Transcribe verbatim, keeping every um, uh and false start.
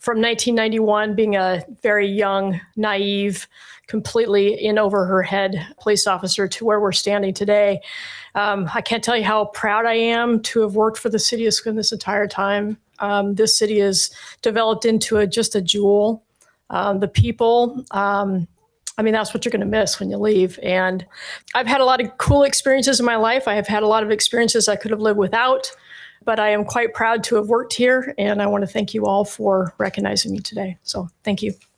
from nineteen ninety-one, being a very young, naive, completely in over her head police officer to where we're standing today. Um, I can't tell you how proud I am to have worked for the city of Scranton this entire time. Um, this city has developed into a, just a jewel. Um, the people, um, I mean, that's what you're going to miss when you leave. And I've had a lot of cool experiences in my life. I have had a lot of experiences I could have lived without, but I am quite proud to have worked here. And I want to thank you all for recognizing me today. So thank you.